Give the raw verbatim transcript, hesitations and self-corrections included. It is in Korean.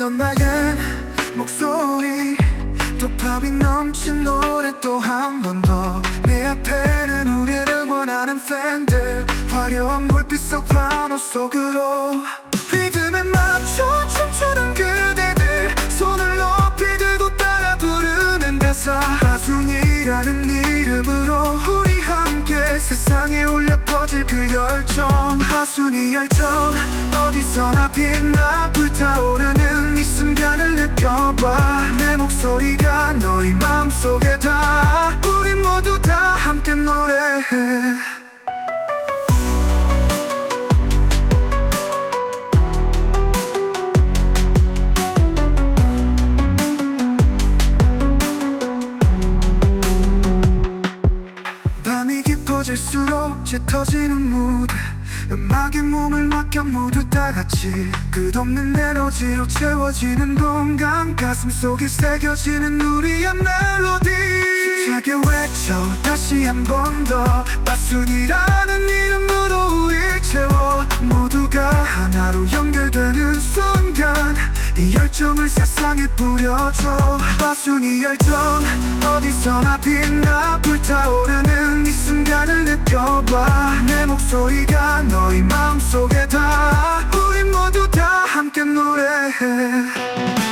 듣던 나의 목소리 도파민 넘친 노래 또 한 번 더 내 앞에는 우리를 원하는 팬들 화려한 불빛 속 환호 속으로 리듬에 맞춰 춤추는 그대들 손을 높이 들고 따라 부르는 가사 하순이라는 이름으로 우리 함께 세상에 울려 퍼질 그 열정 하순이 열정 어디서나 빛나 불타오르는 이 순간을 느껴봐 내 목소리가 너희 마음속에 다 우리 모두 다 함께 노래해 밤이 깊어질수록 짙어지는 무대 음악에 몸을 맡겨 모두 다같이 끝없는 에너지로 채워지는 공간 가슴속에 새겨지는 우리의 멜로디 힘차게 외쳐 다시 한 번 더 바순이라는 이름으로 우릴 채워 모두가 하나로 연결되는 순간 이 열정을 세상에 뿌려줘 바순이 열정 어디서나 빛나 불타오르는 이 순간을 느껴봐 내 목소리가 너희 마음속에 다 우리 모두 다 함께 노래해